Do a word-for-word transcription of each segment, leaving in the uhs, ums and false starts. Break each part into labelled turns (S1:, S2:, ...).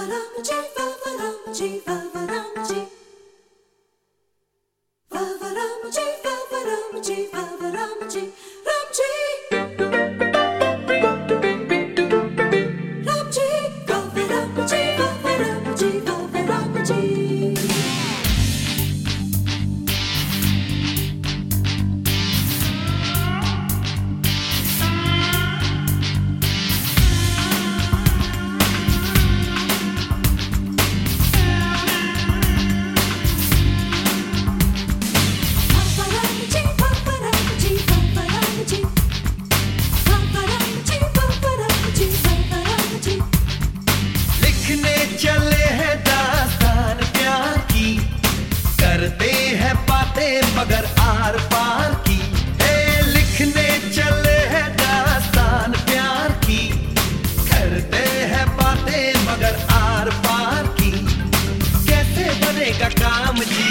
S1: मगर आर पार की ए, लिखने चले हैं दास्तान प्यार की, करते हैं बातें मगर आर पार की, कैसे बनेगा काम जी?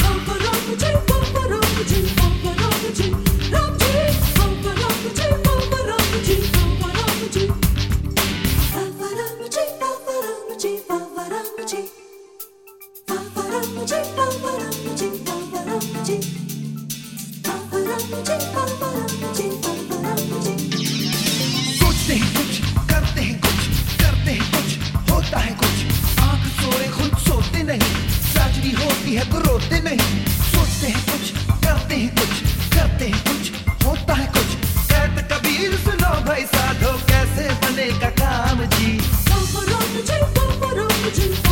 S1: सोचते हैं कुछ, करते हैं कुछ, करते हैं कुछ, होता है कुछ, आंख सोए खुद सोते नहीं, ट्रेजेडी होती है तो रोते नहीं। सोचते हैं कुछ, करते हैं कुछ, करते हैं कुछ, होता है कुछ, कहते कबीर सुनो भाई साधो, कैसे बनेगा काम जी?